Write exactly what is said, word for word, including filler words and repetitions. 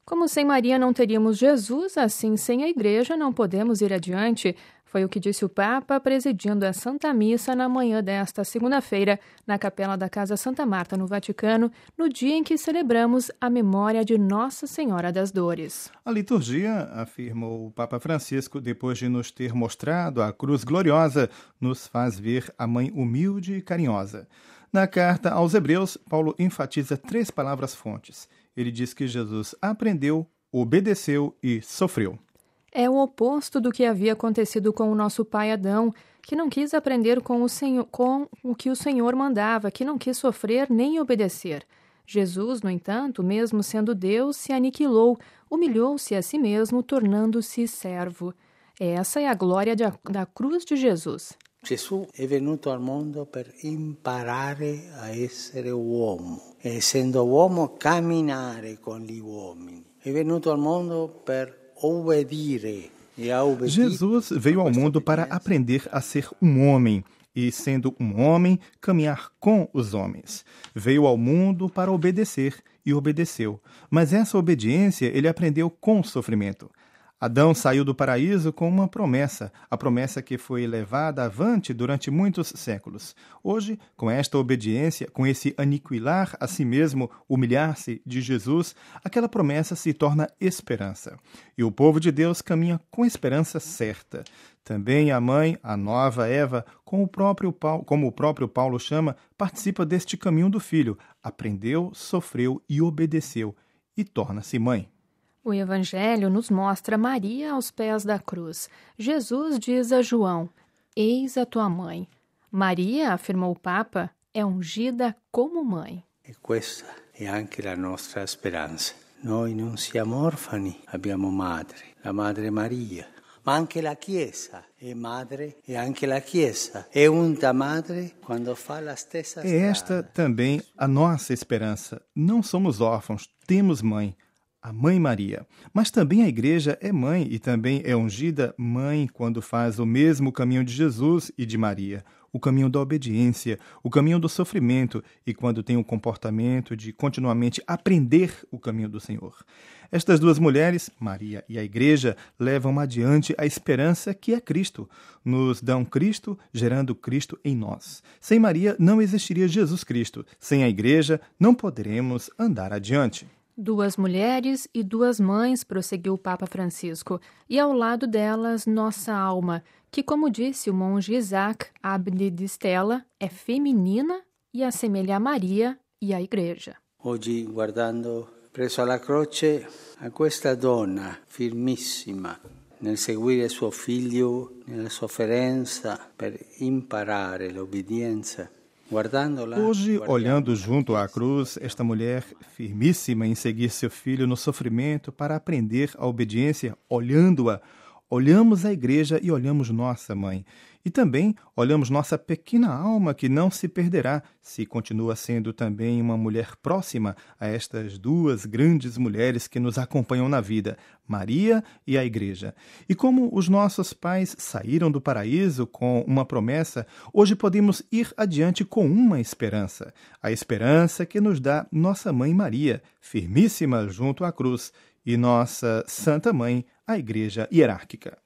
Como sem Maria não teríamos Jesus, assim sem a Igreja não podemos ir adiante. Foi o que disse o Papa presidindo a Santa Missa na manhã desta segunda-feira, na Capela da Casa Santa Marta, no Vaticano, no dia em que celebramos a memória de Nossa Senhora das Dores. A liturgia, afirmou o Papa Francisco, depois de nos ter mostrado a cruz gloriosa, nos faz ver a mãe humilde e carinhosa. Na carta aos Hebreus, Paulo enfatiza três palavras-fontes. Ele diz que Jesus aprendeu, obedeceu e sofreu. É o oposto do que havia acontecido com o nosso pai Adão, que não quis aprender com o, Senhor, com o que o Senhor mandava, que não quis sofrer nem obedecer. Jesus, no entanto, mesmo sendo Deus, se aniquilou, humilhou-se a si mesmo, tornando-se servo. Essa é a glória da, da cruz de Jesus. Gesù è venuto al mondo per imparare a essere uomo, e essendo uomo camminare con gli uomini. È venuto al mondo per obbedire e a obbedire. Jesus veio ao mundo para aprender a ser um homem e, sendo um homem, caminhar com os homens. Veio ao mundo para obedecer e obedeceu. Mas essa obediência ele aprendeu com o sofrimento. Adão saiu do paraíso com uma promessa, a promessa que foi levada avante durante muitos séculos. Hoje, com esta obediência, com esse aniquilar a si mesmo, humilhar-se de Jesus, aquela promessa se torna esperança. E o povo de Deus caminha com esperança certa. Também a mãe, a nova Eva, com o próprio Paulo, como o próprio Paulo chama, participa deste caminho do filho. Aprendeu, sofreu e obedeceu, e torna-se mãe. O Evangelho nos mostra Maria aos pés da cruz. Jesus diz a João, eis a tua mãe. Maria, afirmou o Papa, é ungida como mãe. E questa è anche la nostra speranza. Noi non siamo orfani, abbiamo madre, la Madre Maria. Ma anche la Chiesa è madre e anche la Chiesa è unta madre quando fa la stessa strada. É esta também a nossa esperança. Não somos órfãos, temos mãe. A Mãe Maria. Mas também a Igreja é mãe e também é ungida mãe quando faz o mesmo caminho de Jesus e de Maria, o caminho da obediência, o caminho do sofrimento e quando tem o comportamento de continuamente aprender o caminho do Senhor. Estas duas mulheres, Maria e a Igreja, levam adiante a esperança que é Cristo. Nos dão Cristo, gerando Cristo em nós. Sem Maria não existiria Jesus Cristo. Sem a Igreja não poderemos andar adiante. Duas mulheres e duas mães, prosseguiu o Papa Francisco, e ao lado delas nossa alma, que, como disse o monge Isaac Abde de Stella, é feminina e assemelha a Maria e a Igreja. Oggi, guardando presso alla croce a questa donna firmissima nel seguire suo figlio nella sofferenza per imparare l'obbedienza. Hoje, olhando junto à cruz, esta mulher firmíssima em seguir seu filho no sofrimento para aprender a obediência, olhando-a, olhamos a Igreja e olhamos nossa mãe. E também olhamos nossa pequena alma que não se perderá se continua sendo também uma mulher próxima a estas duas grandes mulheres que nos acompanham na vida, Maria e a Igreja. E como os nossos pais saíram do paraíso com uma promessa, hoje podemos ir adiante com uma esperança. A esperança que nos dá nossa Mãe Maria, firmíssima junto à cruz, e nossa Santa Mãe, a Igreja Hierárquica.